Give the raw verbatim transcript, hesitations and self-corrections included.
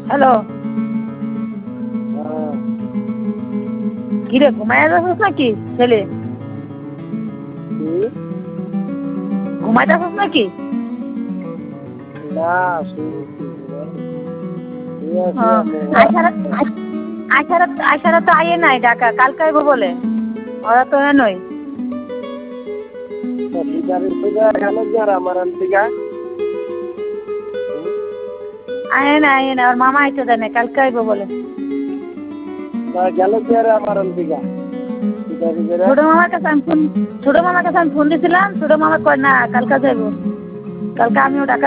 Hello, কিরে ঘুমায় যাচ্ছিস নাকি ছেলে? ঘুমায় যাচ্ছিস নাকি? আয়সারা তো আইয়ে নাই ঢাকা, কালকে আইব বলে। ওরা তো নয় আয়ে না আয়ে না, ওর মামা আইতে দেয় না, কালকে আইব বলে। ছোট মামার কাছে আমি ফোন ছোট মামার কাছে আমি ফোন দিয়েছিলাম, ছোট মামা কয় না কালকে যাইব, কালকে আমিও ঢাকা